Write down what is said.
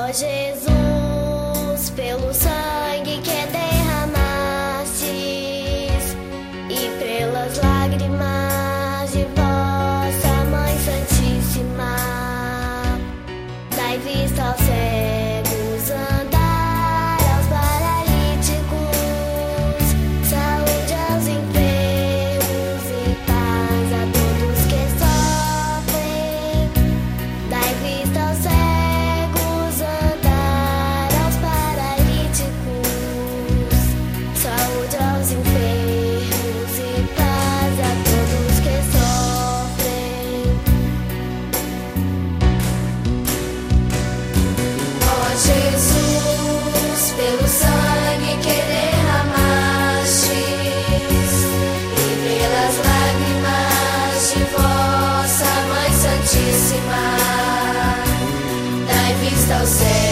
Ó Jesus, pelo sangue que derramastes e pelas lágrimas de vossa Mãe Santíssima, dai vista aos cegos, andar aos paralíticos, saúde aos enfermos e paz a todos que sofrem. Dai vista aos cegos, saúde aos enfermos e paz a todos que sofrem. Ó Jesus, pelo sangue que derramastes e pelas lágrimas de vossa Mãe Santíssima, dai vista aos céus.